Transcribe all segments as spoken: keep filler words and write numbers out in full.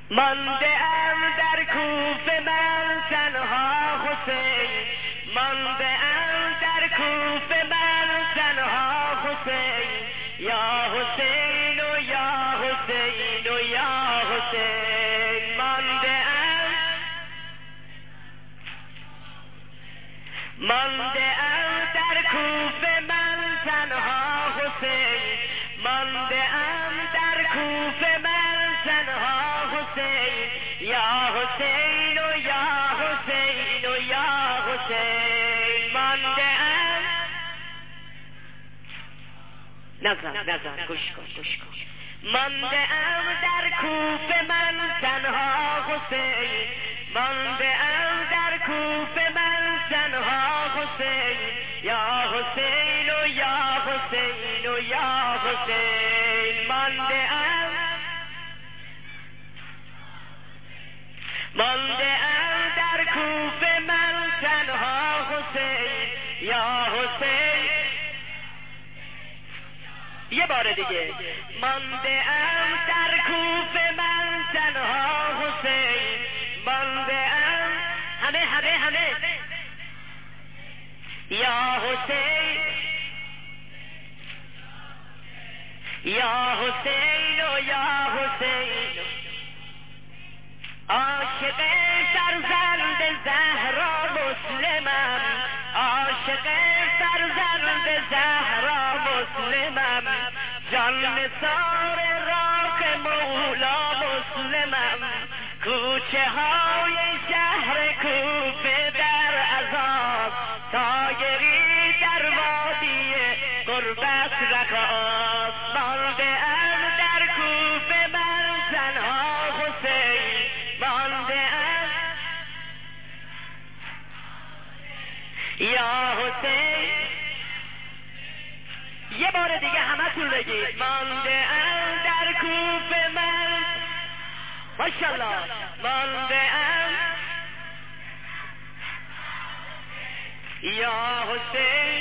مانده ام در کوفه من تنها حسین، مانده ام در کوفه من تنها حسین، یا حسین و یا حسین و یا حسین. مانده ام مانده ام در کوفه من تنها حسین، مانده ام در کوفه من تنها حسین، یا حسین و یا حسین و یا حسین. مانده ام نزن نزن گوش کن گوش کن. مانده ام در کوفه من تنها حسین، مانده ام در کوفه من تنها حسین، یا حسین و یا حسین و یا حسین. مانده ام مانده ام در کوفه من تنها حسین، یا حسین. یه بار دیگه. مانده ام در کوفه من تنها حسین، مانده ام همه همه همه یا حسین، یا حسین و یا حسین. عاشق فرزند زهرا مسلمم، عاشق فرزند زهرا مسلمم، جان نثار راه مولا مسلمم. کوچه های شهر کوفه در عذاب، طایری در وادی قربت رکاب. مانده ام در کوفه من تنها حسین، مانده ام یا حسین. یه بار دیگه همه تون بگید. مانده ام در کوفه من، ماشاءالله. مانده ام یا حسین.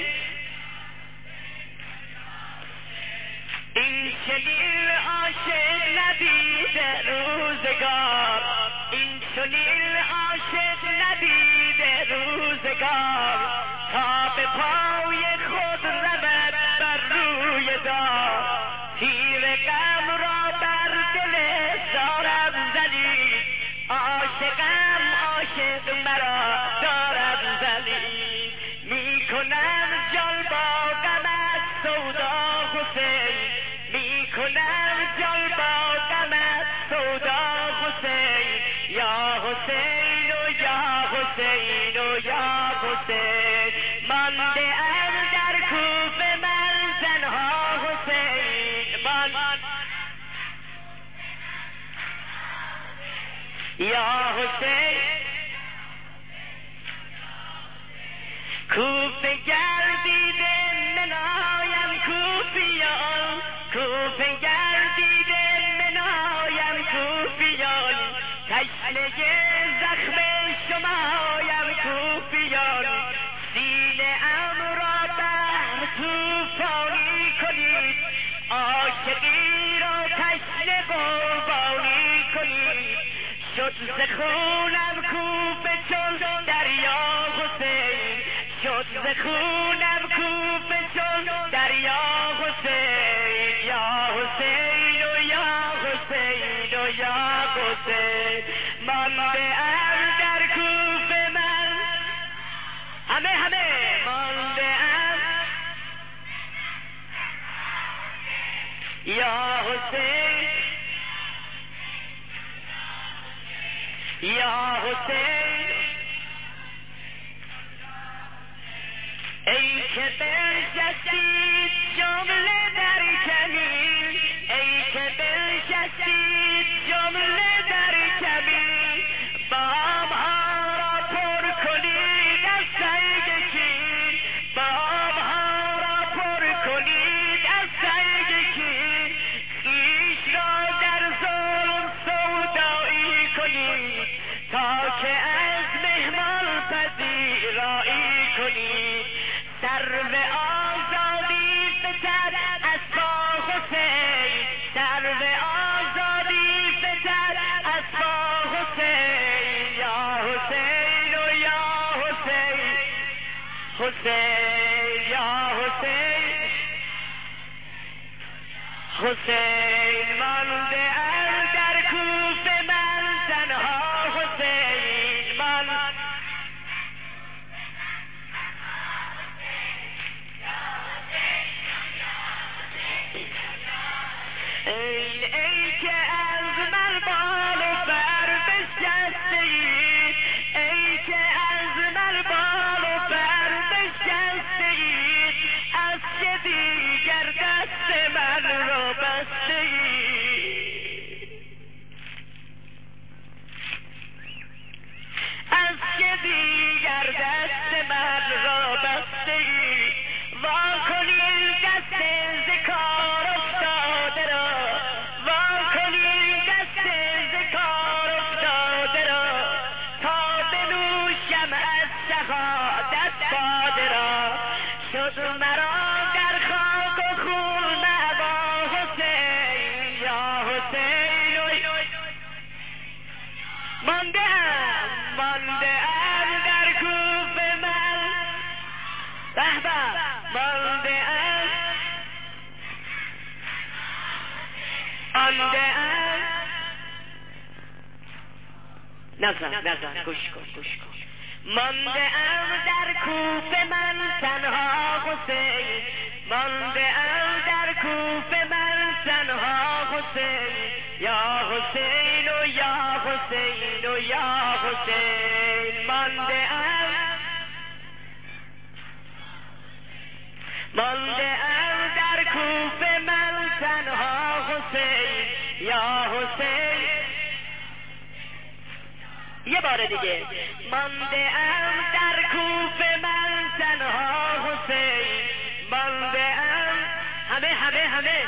این چنین عاشق ندیده روزگار، این چنین عاشق ندیده روزگار، تا به پای خود رود بر روی دار. تیر غم را بر دل دارم زنی، عاشقم عاشق مرا دارم زنی. میکنم جان با غمت سودا حسین، میکنم جان با غمت سودا حسین، یا حسین و یا حسین و یا حسین. مانده ام در کوفه من تنها حسین، من یا حسین. کوفه گردیده منایم کوفیان، کوفه گردیده منایم کوفیان، تشنه زخم شمایم کوفیان. سینه ام را بحر توفانی کنید، عاشقی را تشنه قربانی کنید. شد ز خونم کوفه چون دریا حسین، شد ز خونم کوفه چون دریا حسین، یا حسین و یا حسین و یا حسین. مانده ام در کوفه من، همه همه مانده ام یا حسین، یا حسین. ای که بنشستید جمله در کمین، ای که بنشستید جمله در کمین، بامها را پر کنید از سنگ کین، بامها را پر کنید از سنگ کین. خویش را در ظلم سودایی کنید، تا که از مهمان پذیرایی کنید. سرو آزادی فتد از پا حسین، سرو آزادی فتد از پا حسین مانده ام در کوفه من تنها حسین من ای ای که از من بال و پر بشکسته ای ای که از من بال و پر بشکسته ای از که دیگر دست من را بسته ای از که دیگر دست من را بسته ای وا کنی دست ز کار افتاده را وا کنی دست ز کار افتاده را تا بنوشم از شهادت باده را شد مرا در خاک و خون ابا حسین یا حسین مانده ام مانده ام در کوفه من به به مانده ام مانده ام نزن نزن گوش کن گوش کن مانده ام در کوفه من تنها حسین مانده ام در کوفه من تنها حسین یا حسین و یا حسین و یا حسین مانده ام مانده ام در کوفه من تنها حسین یا حسین یه بار دیگه مانده ام در کوفه من تنها حسین مانده ام همه همه همه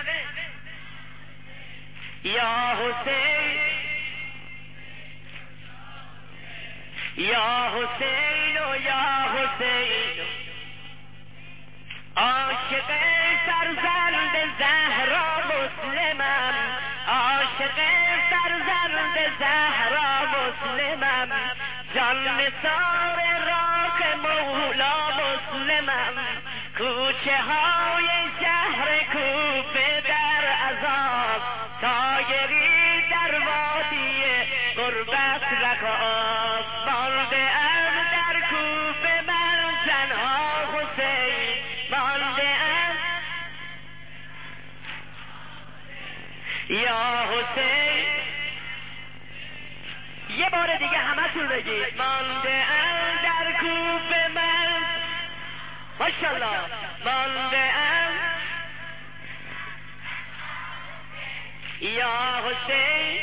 یا حسین یا حسین و یا حسین عاشق فرزند زهرا مسلمم عاشق فرزند زهرا مسلمم جان نثار راک مولا مسلمم کوچه های شهر کوفه در عذاب طایری در وادی غربت رکاب مانده ام در کوفه من تنها حسین مانده ام یا حسین یه بار دیگه همتون بگید مانده ام در کوفه من ماشاءالله مانده ام یا حسین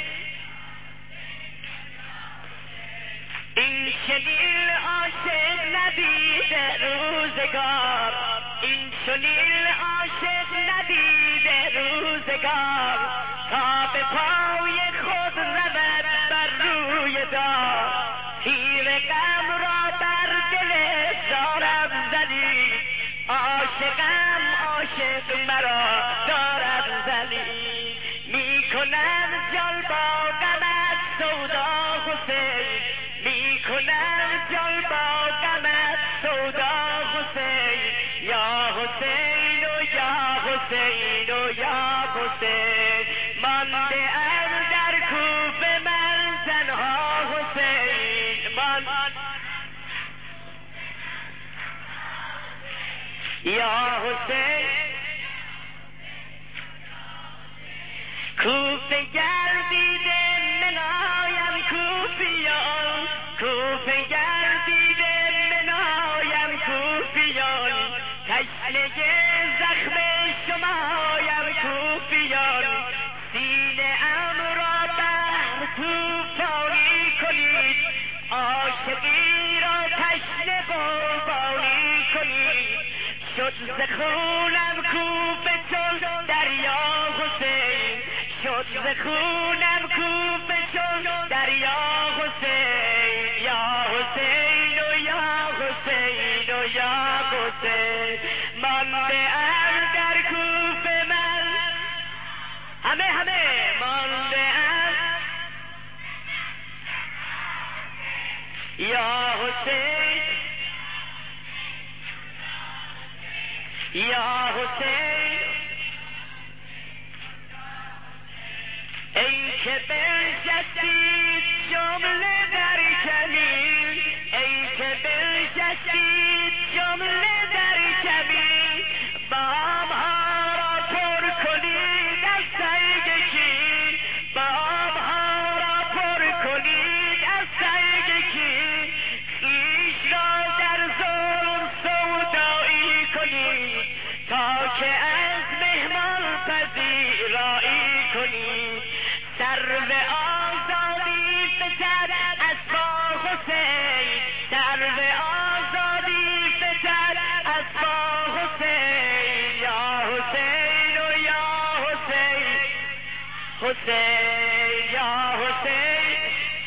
این چنین عاشق ندیده روزگار این چنین عاشق ندیده روزگار تا به پای خود رود بر روی دار تیر غم را بر دل دارم زدی عاشقم عاشق مرا دارم زدی میکنم جان با غمت سودا حسین میکنم جان با غمت سودا حسین یا حسین و یا حسین و یا حسین مانده ام در کوفه من تنها حسین من یا حسین کوفه گردیده منایم کوفیان کوفه گردیده منایم کوفیان تشنه زخم شمایم کوفیان سینه ام را بر توفانی کنید عاشقی را تشنه قربانی کنید شد ز خونم کوفه چون دریا حسین شد ز خونم کوفه چون دریا حسین یا حسین و یا حسین و یا حسین مانده ام در کوفه من همه همه مانده ام یا حسین یا حسین که بنشستید جمله در کمین، ای که بنشستید جمله در کمین، بامها را پر کنید از سنگ کین، بامها را پر کنید از سنگ کین، خویش را در ظلم سودایی کنید تا که از مهمان پذیرایی کنید. سرو آزادی فتد از با حسین، سرو آزادی فتد از با حسین، یا حسین و یا حسین، حسین یا حسین،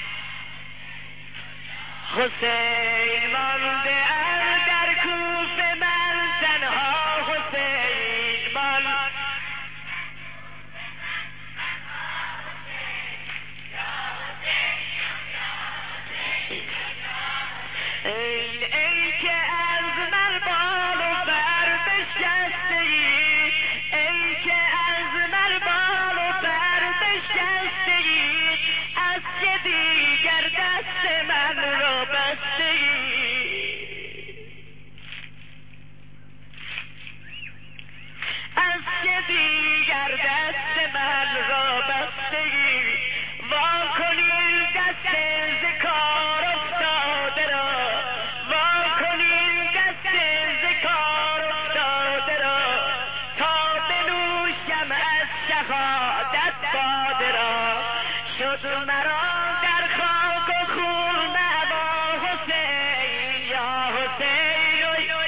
حسین مانده ام در کوفه من تنها، حسین مانده ای ای که از من بال و بر بشکستگی، ای که از من بال و بر بشکستگی، از که دیگر دست من را بستگی، از که دیگر دست من را بستگی، وا کنید دست ز کار افتاده را، وا کنید دست ز کار افتاده را، تا بنوشم از شهادت باده را، شد مرا در خاک و خون مأوا حسین، یا حسین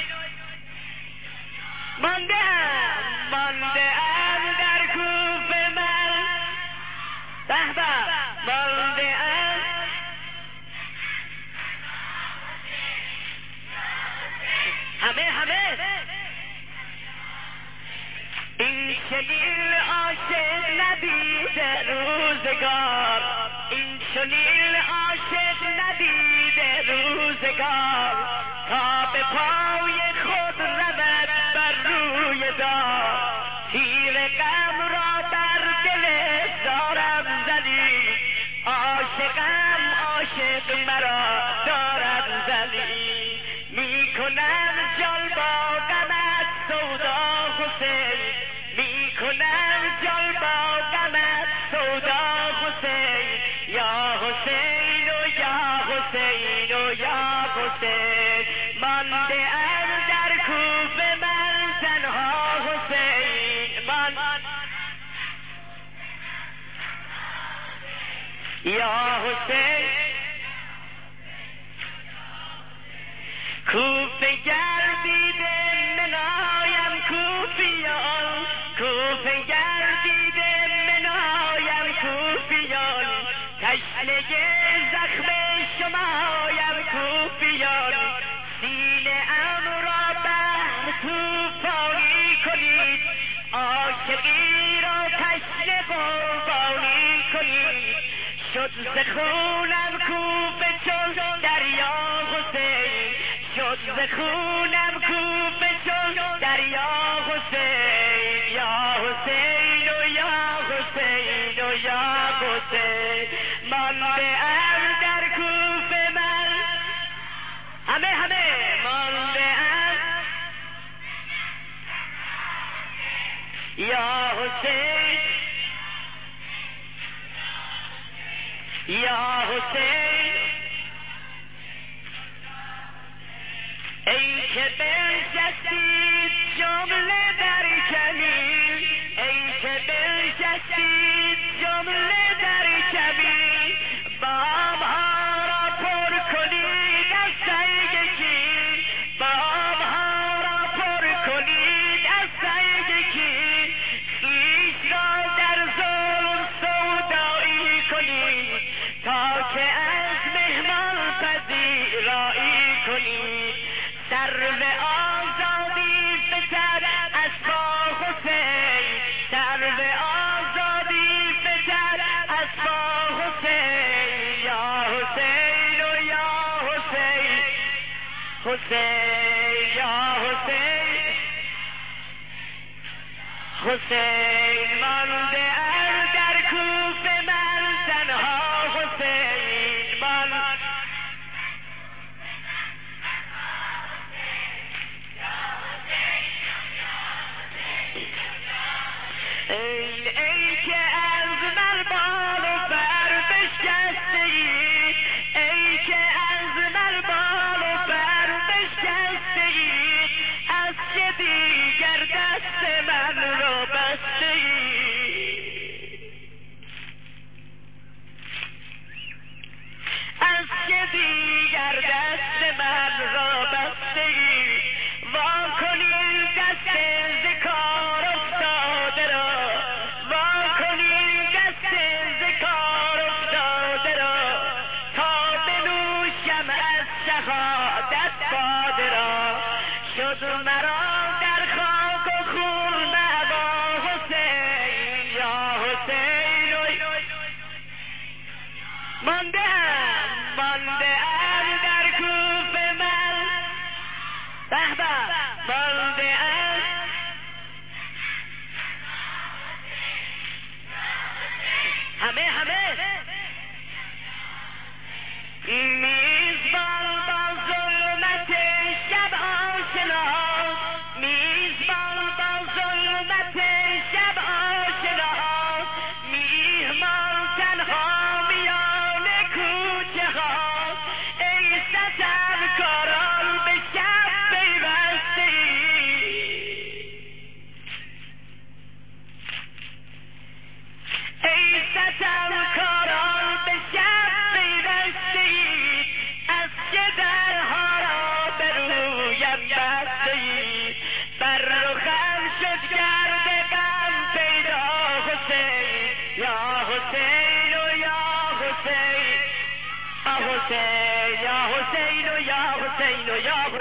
مانده ام مانده ام در کوفه من، به به مانده ام، همه همه این چنین عاشق ندیده روزگار، این چنین عاشق ندیده روزگار، تا به پای خود رود بر روی دار، تیر غم را بر دل دارم زنی، عاشقم عاشق مرا دارم زنی، می کنم جان با غمت سودا حسین، می کنم جان با غمت سودا حسین، یا حسین و یا حسین و یا حسین مانده ام در کوفه من تنها، حسین من یا حسین، کوفه گردیده منایم کوفیان، کوفه گردیده منایم کوفیان، تشنه زخم شمایم کوفیان، سینه ام را بحر توفانی کنید، عاشقی را تشنه قربانی کنید، شد ز خونم کوفه چون دریا حسین، شد ز خونم کوفه چون دریا حسین، یا حسین و یا حسین و یا حسین مانده ام در کوفه من، همه همه مانده ام، یا حسین یا حسین، ای که بنشستید جمله در کمین، ای که بنشستید جمله در کمین، بامها را پر کنید از سنگ کین، بامها را پر کنید از سنگ کین، خویش را در ظلم سودایی کنید تا که از مهمان پذیرایی کنید. سرو آزادی فتد از با حسین، سرو آزادی فتد از با حسین، یا حسین و یا حسین، حسین یا حسین، حسین مانده ام در کوفه من مانده ام مانده ام در کوفه من به به مانده ام همه همه میزبان با ظلمت شب آشنا میزبان با ظلمت شب آشنا میهمان تنها میان کوچه ها ای ستمکاران به شب پیوسته ای ستمکاران به شب پیوسته از چه درها را به رویم بسته بر رخم شد گرد غم پیدا حسین یا حسین و یا حسین یا حسین یا حسین و یا حسین و یا